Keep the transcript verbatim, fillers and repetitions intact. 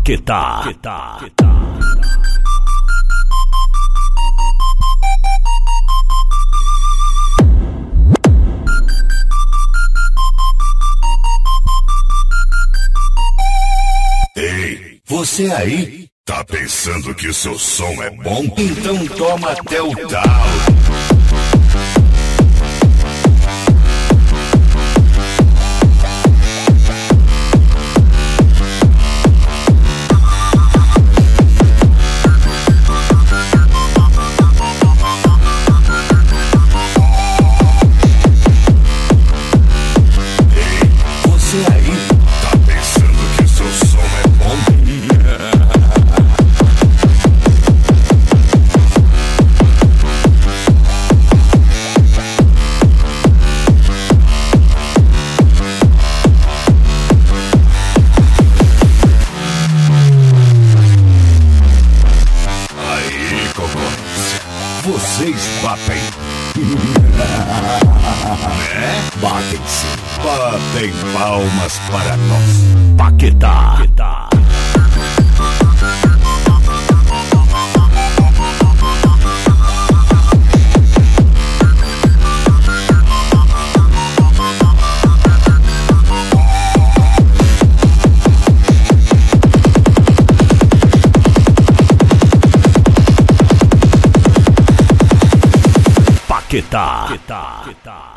Paquetá. Ei, você aí? Tá pensando que o seu som é bom? Então toma até o talo. Vocês batem. Né? Batem sim. Batem palmas para nós. Paquetá. Paquetá.